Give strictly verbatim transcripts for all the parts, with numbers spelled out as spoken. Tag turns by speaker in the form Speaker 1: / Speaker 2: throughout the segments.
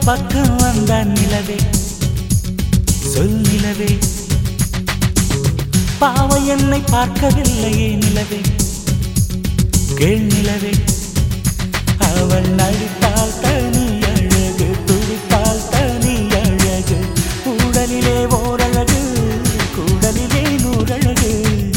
Speaker 1: பக்கம் வந்தான் நிலவே சொல் நிலவே பாவை என்னை பார்க்கவில்லையே நிலவே கேள் நிலவே அவள் நடித்தால் தனி அழகு துடித்தால் தனி அழகு கூடலிலே ஓரழகு கூடலிலே நூறழகு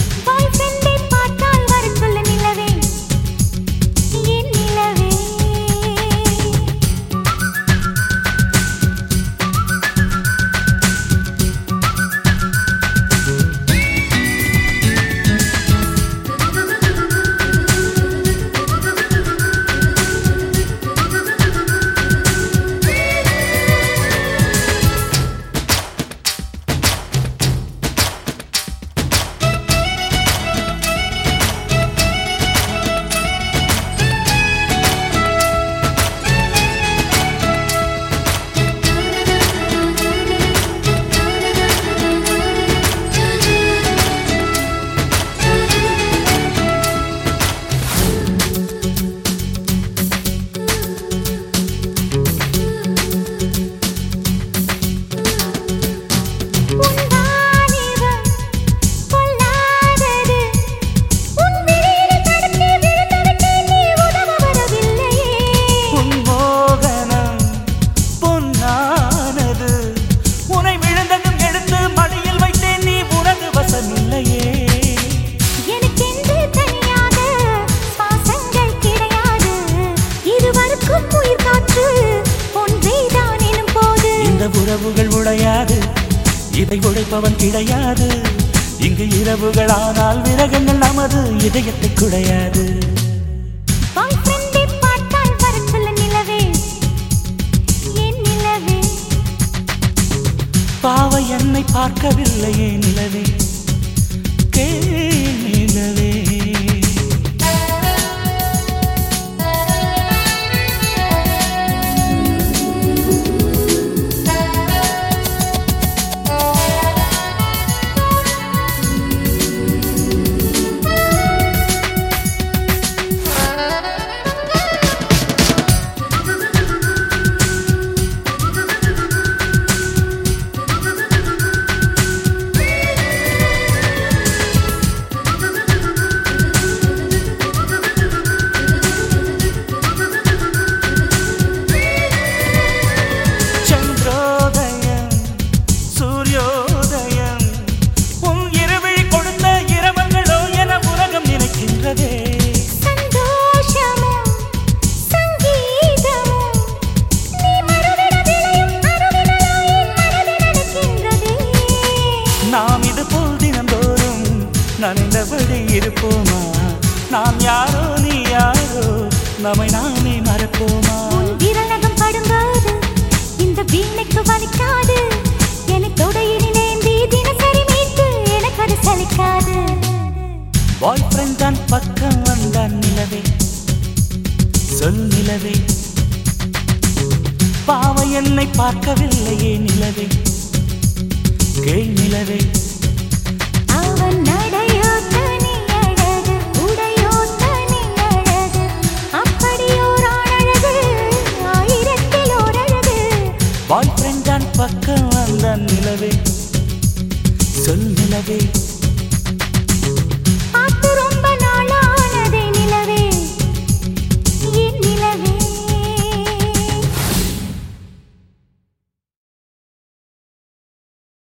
Speaker 1: உறவுகள் உடையாது இதை உடைப்பவன் கிடையாது இங்கு இரவுகள் ஆனால் விரகங்கள் நமது இதயத்தை குடையாது பாவை என்னை பார்க்கவில்லையே நிலவே கேள் நிலவே நாம் இது போல் தினந்தோறும் நனைந்தபடி இருப்போமா நாம் யாரோ நீ யாரோ நம்மை நாமே மறப்போமா
Speaker 2: விரலகம் படும்போது இந்த வீணைக்கு வலிக்காது எனக்கு தொடையினேந்தி தினசரி மீட்டு எனக்கு அது சலிக்காது
Speaker 1: பாய் ஃப்ரெண்ட் தான் பக்கம் வந்தான் நிலவே சொல் நிலவே பாவை என்னை பார்க்கவில்லையே நிலவே கேள் நிலவே
Speaker 2: அவன் நடையோ தனி அழகு உடையோ தனி அழகு அப்படியோரான் அழகு ஆயிரத்தில் ஓரழகு
Speaker 1: பாய் ஃப்ரெண்ட் தான் பக்கம் வந்தான் நிலவே சொல் நிலவே